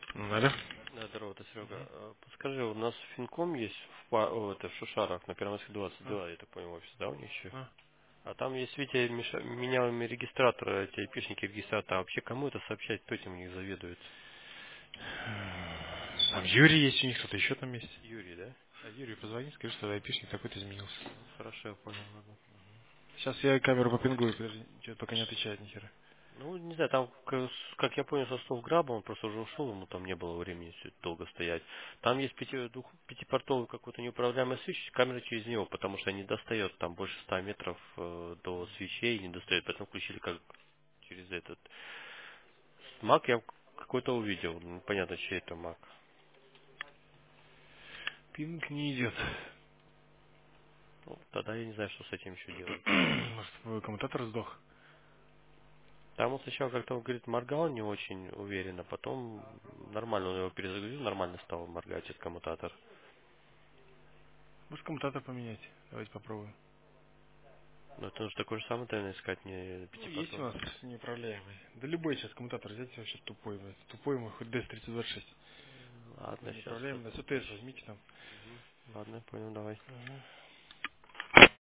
Алло. Да, здорово, это Серега. Мгм. Подскажи, у нас Финком есть это, в Шушарах, на Первомайской А, 22, я так понял, офис, да, у них еще? а. А там есть, видите, меняемые регистраторы, эти айпишники регистратора. А вообще кому это сообщать, кто этим у них заведует? Там Юрий есть, у них кто-то еще там есть. Юрий, да? А Юрию позвони, скажи, что айпишник такой-то изменился. Ну, хорошо, я понял, ладно. Сейчас я камеру попингую, подожди, что-то пока не отвечает ни хера. Ну, не знаю, там, как я понял, со слов Граба, он просто уже ушел, ему там не было времени все это долго стоять. Там есть пятипортовый какой-то неуправляемый свич, камера через него, потому что не достает там больше 100 метров до свечей, не достает, поэтому включили как через этот. Мак я какой-то увидел, непонятно, чей это Мак. Пинг не идет. Ну, тогда я не знаю, что с этим еще делать. Может, твой коммутатор сдох? Там он сначала как-то, он говорит, моргал не очень уверенно, потом нормально, он его перезагрузил, нормально стал моргать этот коммутатор. Может, коммутатор поменять? Давайте попробуем. Но это нужно такой же самый, наверное, искать, не Ну, есть у нас пятипортовый. неуправляемый. Да любой сейчас коммутатор взять вообще тупой, блядь. Тупой мой, хоть DS-3026. Такой Ладно, сейчас неуправляемый. На это СТС поищем. возьмите там. Ладно, понял, давай. Ага.